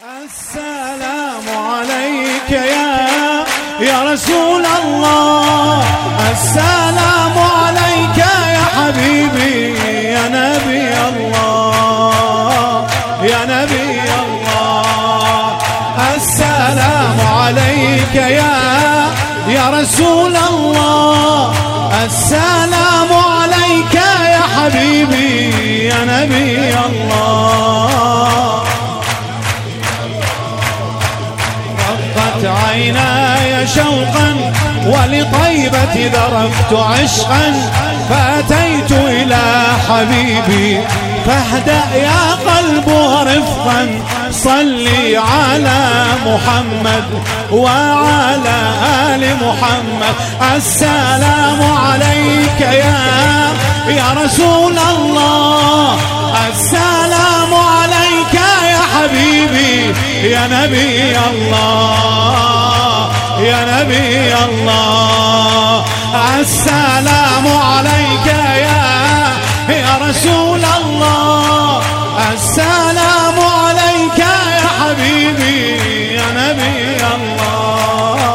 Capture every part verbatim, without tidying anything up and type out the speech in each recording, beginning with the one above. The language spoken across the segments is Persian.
السلام عليك يا يا رسول الله، السلام عليك يا حبيبي يا نبي الله، يا نبي الله. السلام عليك يا يا رسول الله، السلام عليك يا حبيبي يا نبي الله. عيناي شوقا ولطيبة ذرفت عشقا، فأتيت إلى حبيبي فاهدأ يا قلب ورفقا، صلي على محمد وعلى آل محمد. السلام عليك يا يا رسول الله، السلام عليك يا حبيبي يا نبي الله، يا نبي الله. السلام عليك يا يا رسول الله، السلام عليك يا حبيبي يا نبي الله.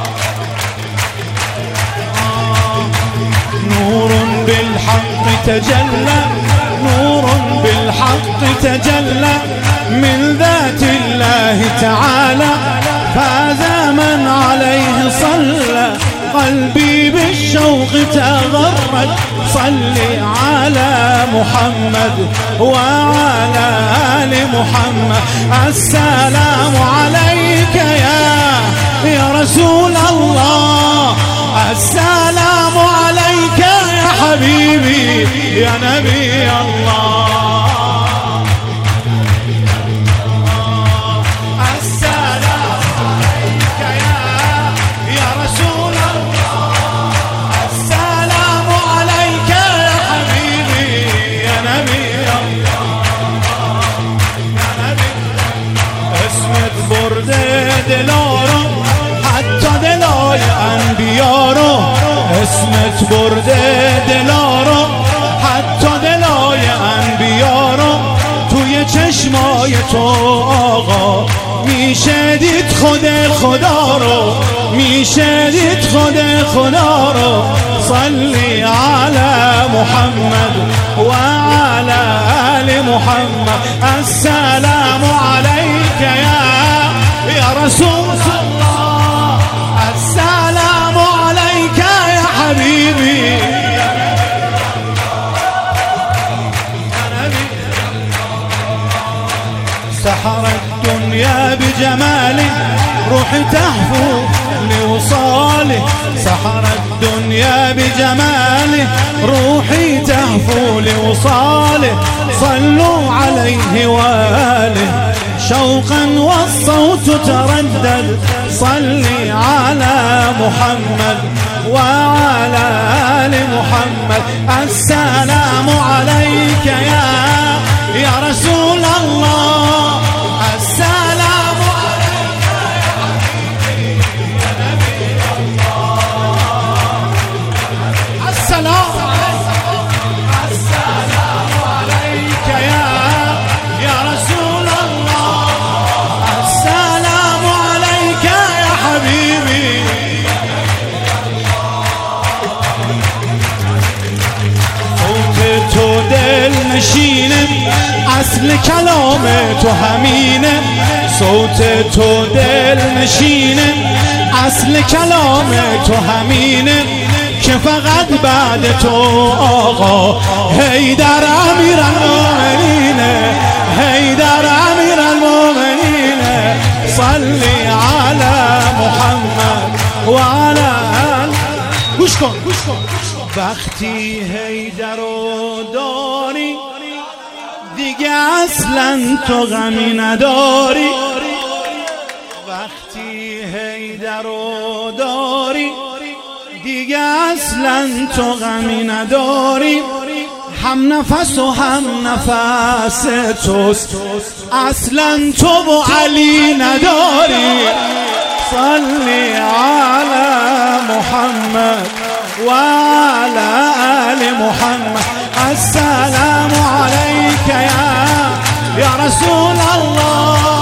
نور بالحق تجلى، نور بالحق تجلى من ذات الله تعالى، فاز من عليه صلى، قلبي بالشوق تغرد، صلي على محمد وعلى آل محمد. السلام عليك يا يا رسول الله، السلام عليك يا حبيبي يا نبي الله. دلارو حتی دلای انبیا رو، اسمت برده دلارو حتی دلای انبیا رو، توی چشمای تو آقا میشه دید خود خدا رو، میشه دید خود خدا رو. صلی علی محمد و علی آل محمد. السلام علیک یا يا رسول الله، السلام عليك يا حبيبي. سحر الدنيا بجماله، روحي تهفو لوصاله، سحر الدنيا بجماله، روحي تهفو لوصاله. صلوا عليه وآله شوقا والصوت تردد، صلي على محمد وعلى آل محمد. السلام عليك يا يا رسول الله، السلام عليك يا حبيبي يا نبي الله. السلام السلام عليك يا يا رسول الله، السلام عليك يا حبيبي. صوت تو دل نشینه، اصل کلام تو همینه، صوت تو دل نشینه، اصل کلام تو همینه، که فقط بعد تو آقا حیدر امیر المؤمنینه، حیدر امیر المؤمنینه. صلی علی محمد و علی آل. گوش کن گوش کن. وقتی حیدر رو داری دیگه اصلا تو غمی نداری، وقتی حیدر رو داری دیگه اصلا تو غمی نداری. هم نفس و هم نفس توست، اصلا تو و علی نداری. صلی علی محمد و علی آل محمد. السلام عليك يا يا رسول الله،